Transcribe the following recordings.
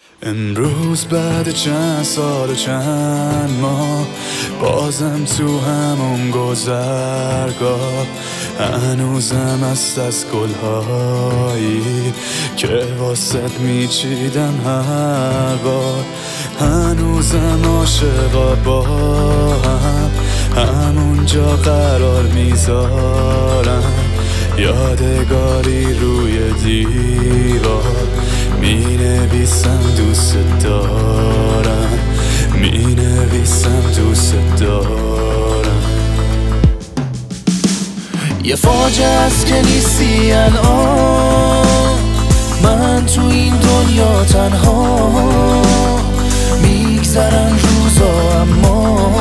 امروز بعد چند سال و چند ماه بازم تو همون گذرگاه هنوزم است از گلهایی که واسط میچیدم هر بار. هنوزم عاشقا با همونجا قرار میذارم، یادگاری روی دیوار مینویسم دوست دارم، مینویسم دوست دارم. یه فاجعه است که نیستی الان، من تو این دنیا تنها میگذرن روزا اما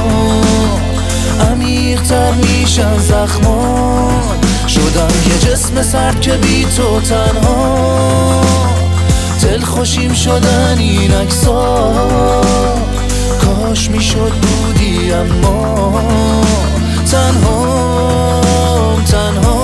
عمیق‌تر میشن زخمان. شدم یه جسم سرد که بی تو تنها، دلخوشیم شدن این عکس‌ها، کاش میشد بودی اما تنهام تنها.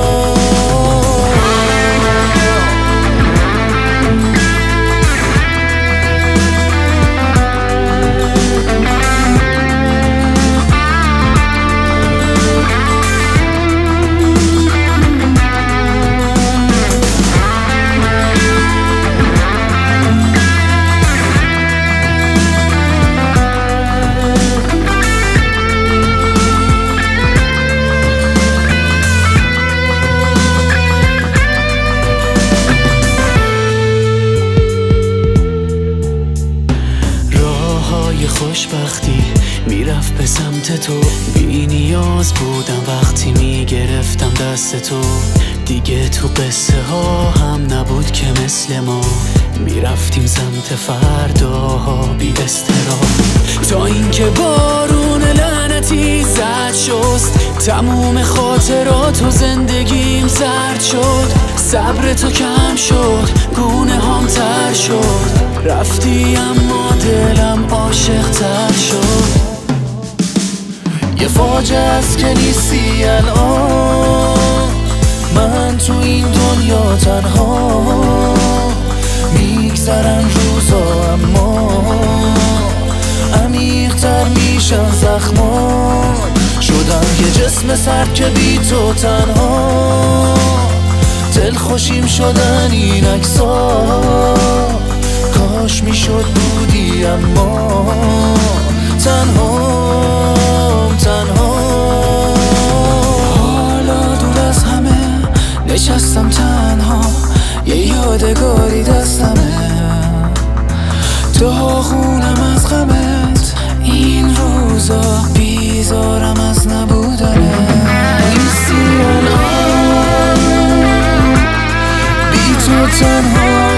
خوشبختی میرفت به سمت تو، بی نیاز بودم وقتی میگرفتم دست تو. دیگه تو قصه ها هم نبود که مثل ما میرفتیم سمت فرداها بی استراحت، تا اینکه بارون لعنتی زد شست تموم خاطرات و زندگیم زرد شد. صبر تو کم شد، گونه هم تر شد، رفتی اما دلم عاشق تر شد. یه فاجعه است که نیستی الان، من تو این دنیا تنها میگذرن روزا اما عمیق‌تر میشن زخمان. شدم یه جسم سرد که بی تو تنها، دلخوشیم شدن این عکس‌ها، کاش میشد بودی اما تنهام تنها. حالا دور از همه نشستم تنها، یه یادگاری دستمه، داغونم از غمت این روزا، بیزارم از نبودنه. نیستی الان، بی تو تنها